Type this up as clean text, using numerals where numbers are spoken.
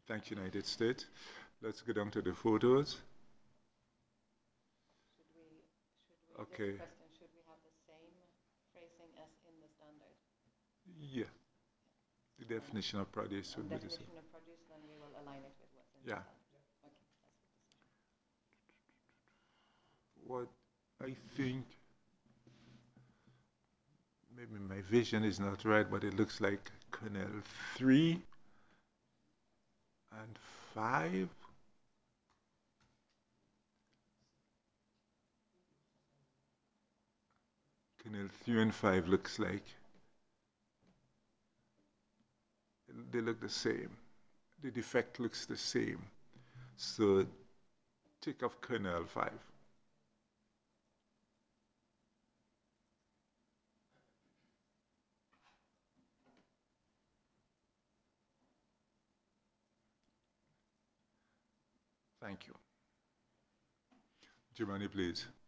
Thank you, United States. Let's go down to the photos. Okay. Yeah, the definition of produce would be the same. Yeah. What I think, maybe my vision is not right, but it looks like Canal 3 and 5. Canal 3 and 5 looks like they look the same. The defect looks the same. So take off Canal 5. Thank you. Giovanni, please.